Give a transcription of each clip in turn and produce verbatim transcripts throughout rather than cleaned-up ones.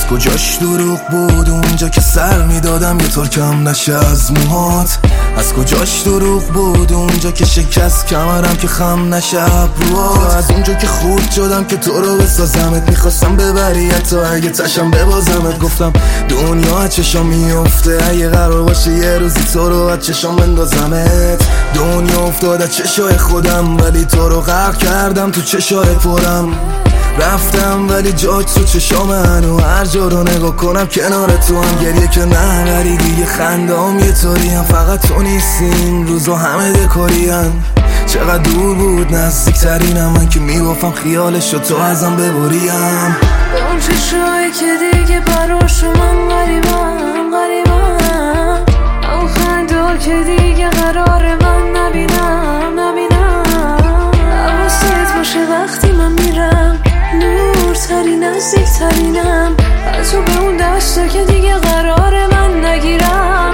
از کجاش دروغ بود اونجا که سر میدادم یه طور کم نشه از موهات؟ از کجاش دروغ بود اونجا که شکست کمرم که خم نشه ابروات؟ از اونجا که خورد شدم که تو رو بسازمت، میخواستم ببری حتی اگه تشم ببازمت. گفتم دنیا چشام میفته اگه قرار باشه یه روزی تو رو از چشام بندازمت. دنیا افتاد از چشای خودم ولی تو رو غرق کردم تو چشای پرم. رفتم ولی جات تو چشام هنو هر جا رو نگاه کنم کنار تو هم گریه که نه ولی دیگه خندام یه طوری هم فقط تو نیستی این روزا همه دکارین. چقدر دور بود نزدیکترینم من که میگفتم خیالشو تو ازم ببریم. اون چشایی که دیگه براشو من غریبم غریبم، اون خنده که دیگه قرار من نبینم نبینم. حواست باشه وقتی من میرم نورتری نزدیکترینم از تو به اون دستا که دیگه قرار من نگیرم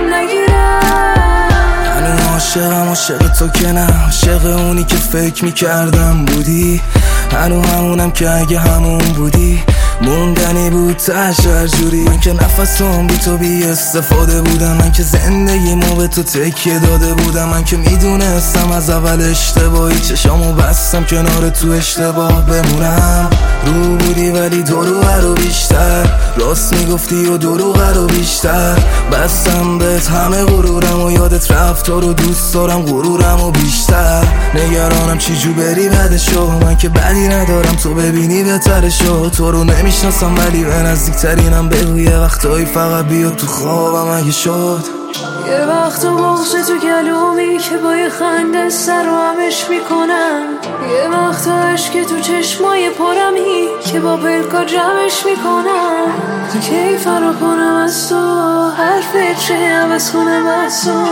نگیرم. هنو عاشقم عاشق تو که نه عاشق اونی که فکر میکردم بودی. هنو همونم که اگه همون بودی موندنی بود تش هر جوری. من که نفسم بی تو بی استفاده بودم، من که زندگیمو به تو تکیه داده بودم. من که میدونستم از اول اشتباهی چشامو بستم کنار تو اشتباه بمونم. رو بودی ولی دروغ رو بیشتر راست میگفتی و دروغ رو بیشتر بستم بهت همه غرورم و یادت رفت تو رو دوست دارم غرورم و بیشتر. نگرانم چی جو بری بعدشو من که بدی ندارم تو ببینی بهترشو. تو رو نمیشناسم ولی به نزدیکترینم بگو یه وقتایی فقط بیا تو خوابم اگه شد. یه وقت بغض تو گلومی که با یه خنده سر و همش میکنم. یه وقت عشق تو چشمای پرمی که با پلکا جمعش میکنم. کی فرا کنم از تو هر فکری عوض کنم از تو.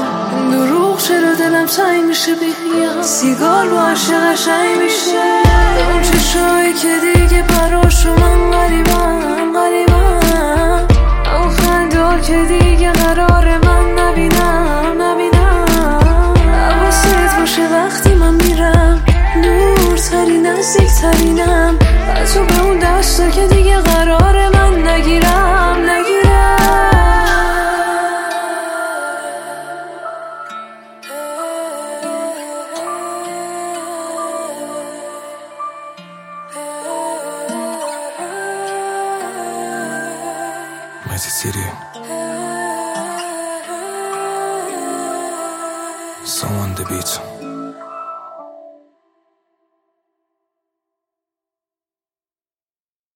دروغ چرا دلم سنگ میشه بگیم سیگار با عشق قشنگ میشه. اون چشایی که دیگه براشو من غریبم غریبم، اون خنده که دیگه قرار من نبینم نبینم. حواست باشه وقتی من میرم نورتری نزدیکترینم از تو به اون دستا که دیگه قرار من نگیرم نگیرم. Messy City. Someone the beat.